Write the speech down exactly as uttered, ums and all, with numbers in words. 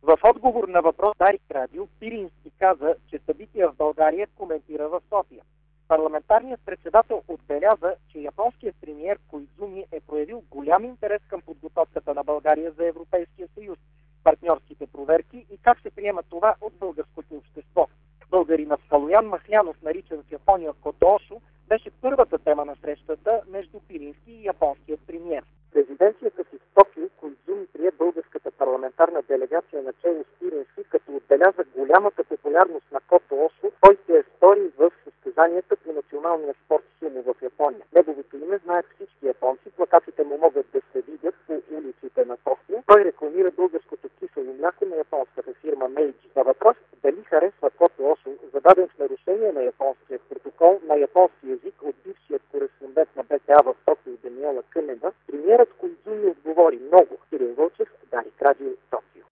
В отговор на въпрос Дарик Радио, Пирински каза, че събития в България коментира в София. Парламентарният председател отбеляза, че японският премиер Коизуми е проявил голям интерес към подготовката на България за Европейския съюз, партньорските проверки и как се приема това от българското общество. Българинът Калоян Махлянов, наричан в Япония Котошо, беше първата тема на срещата между Пирински и японският премиер. Президенцията си в Токио Коизуми прие българската парламентарна делегация на чело с Пирински, като отбеляза голямата популярност на Котошо, който е втори в състезанията по националния спорт сумо в Япония. Неговото име знаят всички японци, плакатите му могат да се видят по улиците на София. Той рекламира българското кисело мляко на японската фирма Мейджи. На въпрос дали харесва Котошо, зададен в нарушение на японския протокол на японския